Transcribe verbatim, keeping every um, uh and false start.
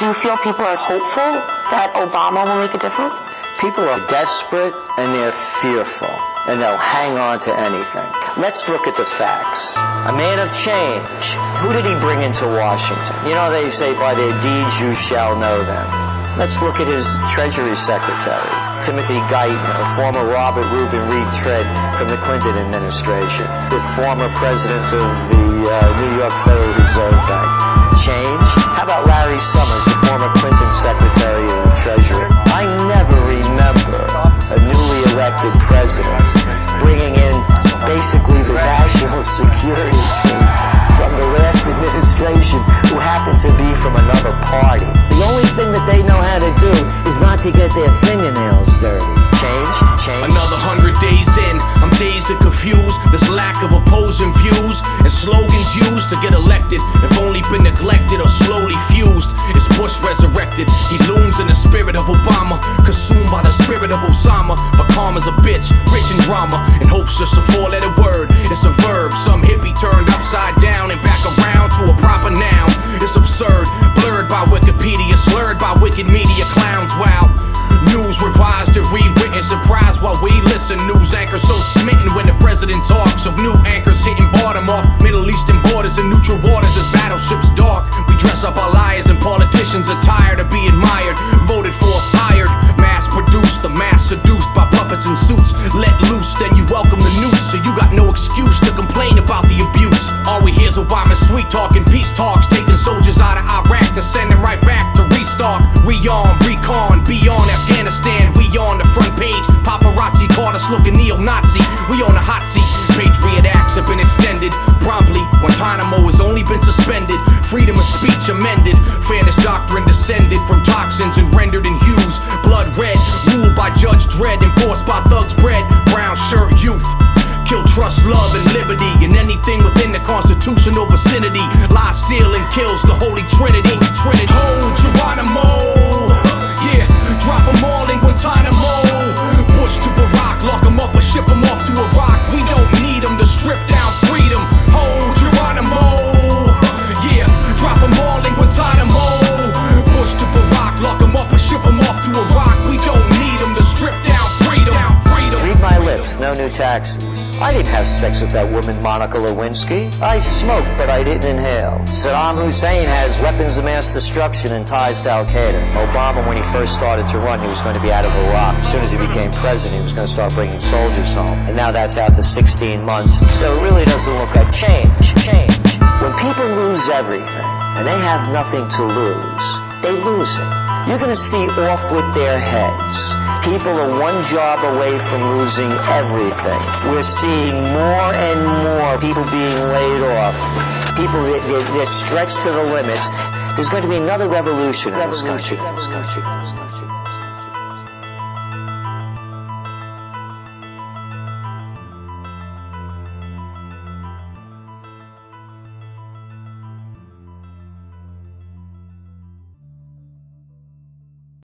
Do you feel people are hopeful that Obama will make a difference? People are desperate and they're fearful, and they'll hang on to anything. Let's look at the facts. A man of change. Who did he bring into Washington? You know, they say by their deeds you shall know them. Let's look at his Treasury Secretary, Timothy Geithner, former Robert Reuben Retread from the Clinton administration, the former president of the uh, New York Federal Reserve Bank. Change? How about Larry Summers, the former Clinton Secretary of the Treasury? I never remember a newly elected president bringing in basically the national security team from the last administration who happened to be from another party. The only thing that they know how to do is not to get their fingernails dirty. Change? Change? Another hundred days in, I'm dazed and confused. This lack of opposing views and slogans used to get elected have only been neglected or slowly fused. It's Bush resurrected. He looms in the spirit of Obama, consumed by the spirit of Osama. But calm as a bitch, rich in drama, and hope's just a four-letter word. It's a verb, some hippie turned upside down and back around to a proper noun. It's absurd, blurred by Wikipedia, slurred by wicked media clowns. Wow. News revised and rewritten, surprised while we listen. News anchors so smitten when the president talks of new anchors hitting bottom off Middle Eastern borders and neutral waters as battleships dark. We dress up our liars and politicians are tired of being mired, voted for, hired, mass produced, the mass seduced by puppets in suits. Let loose, then you welcome the noose, so you got no excuse to complain about the abuse. All we hear's Obama sweet talking, peace talks, taking soldiers out of Iraq to send them right back to restock, rearm, recon, beyond Afghanistan. We on the front page, paparazzi caught us looking neo-Nazi. We on the hot seat, Patriot Acts have been extended promptly. Guantanamo has only been suspended, freedom of speech amended, fairness doctrine descended from toxins and rendered in hues blood red, ruled by Judge Dredd, enforced by thugs bred, brown shirt youth. Kill trust, love, and liberty, and anything within the constitutional vicinity. Lies, steal, and kills the Holy Trinity. Trinity. Oh, Geronimo, yeah, drop them all in Guantanamo. Bush to Barack, lock them up or ship them off to Iraq. We don't need them to strip down freedom. Oh, Geronimo, yeah, drop them all in Guantanamo. Bush to Barack, lock them up or ship them off to Iraq. We don't need them to strip down freedom. Read my lips, no new taxes. I didn't have sex with that woman, Monica Lewinsky. I smoked, but I didn't inhale. Saddam Hussein has weapons of mass destruction and ties to Al-Qaeda. Obama, when he first started to run, he was going to be out of Iraq. As soon as he became president, he was going to start bringing soldiers home. And now that's out to sixteen months. So it really doesn't look like change. Change. When people lose everything, and they have nothing to lose, they lose it. You're going to see off with their heads. People are one job away from losing everything. We're seeing more and more people being laid off. People, they're stretched to the limits. There's going to be another revolution in this country. In this country. In this country.